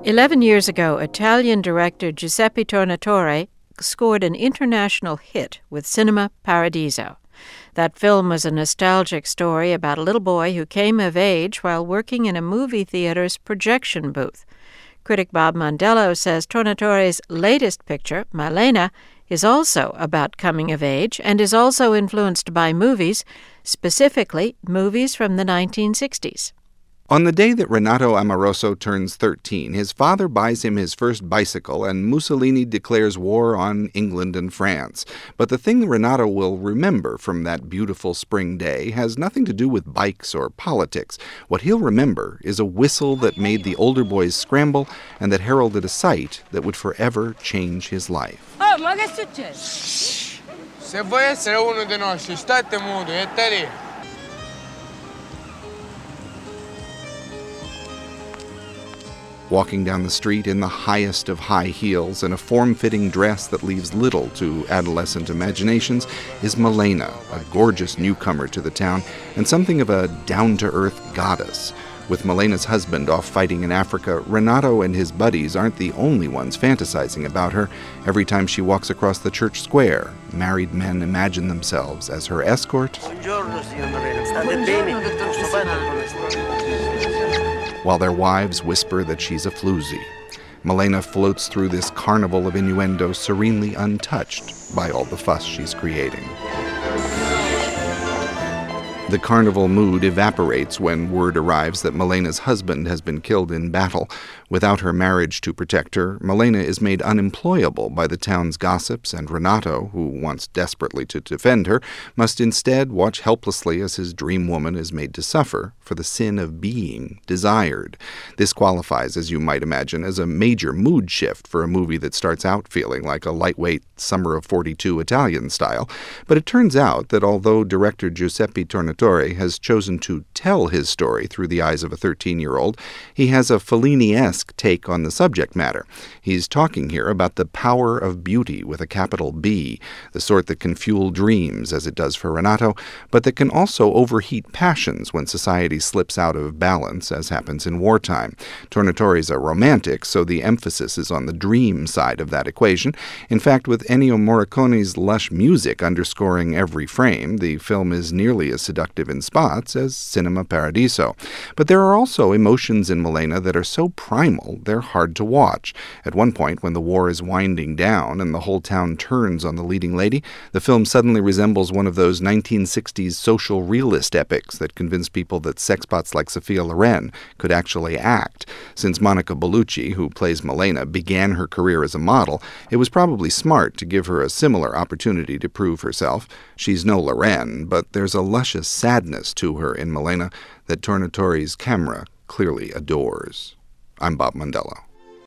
11 years ago, Italian director Giuseppe Tornatore scored an international hit with Cinema Paradiso. That film was a nostalgic story about a little boy who came of age while working in a movie theater's projection booth. Critic Bob Mondello says Tornatore's latest picture, Malena, is also about coming of age and is also influenced by movies, specifically movies from the 1960s. On the day that Renato Amoroso turns 13, his father buys him his first bicycle and Mussolini declares war on England and France. But the thing Renato will remember from that beautiful spring day has nothing to do with bikes or politics. What he'll remember is a whistle that made the older boys scramble and that heralded a sight that would forever change his life. Oh, ma che è successo? Se vuoi essere uno dei nostri, state muto e te lì. Walking down the street in the highest of high heels and a form-fitting dress that leaves little to adolescent imaginations is Malena, a gorgeous newcomer to the town and something of a down-to-earth goddess. With Malena's husband off fighting in Africa, Renato and his buddies aren't the only ones fantasizing about her. Every time she walks across the church square, married men imagine themselves as her escort. Buongiorno, signor Malena. State bene? While their wives whisper that she's a floozy. Malena floats through this carnival of innuendo serenely untouched by all the fuss she's creating. The carnival mood evaporates when word arrives that Malena's husband has been killed in battle. Without her marriage to protect her, Malena is made unemployable by the town's gossips, and Renato, who wants desperately to defend her, must instead watch helplessly as his dream woman is made to suffer for the sin of being desired. This qualifies, as you might imagine, as a major mood shift for a movie that starts out feeling like a lightweight Summer of 42 Italian style. But it turns out that although director Giuseppe Tornatore has chosen to tell his story through the eyes of a 13-year-old, he has a Fellini-esque take on the subject matter. He's talking here about the power of beauty with a capital B, the sort that can fuel dreams, as it does for Renato, but that can also overheat passions when society slips out of balance, as happens in wartime. Tornatore's a romantic, so the emphasis is on the dream side of that equation. In fact, with Ennio Morricone's lush music underscoring every frame, the film is nearly as seductive in spots as Cinema Paradiso. But there are also emotions in Malena that are so primal they're hard to watch. At one point, when the war is winding down and the whole town turns on the leading lady, the film suddenly resembles one of those 1960s social realist epics that convince people that sexpots like Sophia Loren could actually act. Since Monica Bellucci, who plays Malena, began her career as a model, it was probably smart to give her a similar opportunity to prove herself. She's no Loren, but there's a luscious sadness to her in Malena that Tornatore's camera clearly adores. I'm Bob Mondello.